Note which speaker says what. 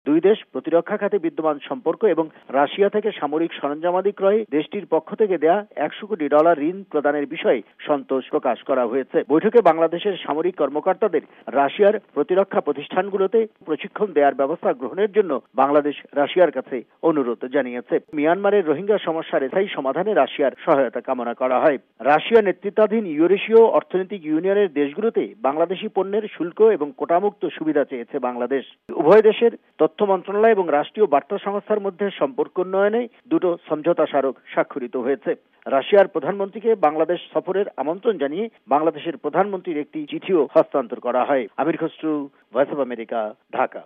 Speaker 1: দুই দেশ প্রতিরক্ষা খাতে বিদ্যমান সম্পর্ক এবং রাশিয়া থেকে সামরিক সরঞ্জামাদি ক্রয়ে দেশটির পক্ষ থেকে দেয়া $100 কোটি ঋণ প্রদানের বিষয়ে সন্তোষ প্রকাশ করা হয়েছে। বৈঠকে বাংলাদেশের সামরিক কর্মকর্তাদের রাশিয়ার প্রতিরক্ষা প্রতিষ্ঠানগুলোতে প্রশিক্ষণ দেওয়ার ব্যবস্থা গ্রহণের জন্য বাংলাদেশ রাশিয়ার কাছে অনুরোধ জানিয়েছে। মিয়ানমারের রোহিঙ্গা সমস্যার স্থায়ী সমাধানে রাশিয়ার সহায়তা কামনা করা হয়। রাশিয়া নেতৃত্বাধীন ইউরেশীয় অর্থনৈতিক ইউনিয়নের দেশগুলোতে বাংলাদেশি পণ্যের শুল্ক এবং কোটামুক্ত সুবিধা চেয়েছে বাংলাদেশ। উভয় দেশের তথ্য মন্ত্রণালয় এবং রাষ্ট্রীয় বার্তা সংস্থার মধ্যে সম্পর্ক উন্নয়নে দুটো সমঝোতা স্মারক স্বাক্ষরিত হয়েছে। রাশিয়ার প্রধানমন্ত্রীকে বাংলাদেশ সফরের আমন্ত্রণ জানিয়ে বাংলাদেশের প্রধানমন্ত্রীর একটি চিঠিও হস্তান্তর করা হয়। Amir Khasru, Voice of America, Dhaka.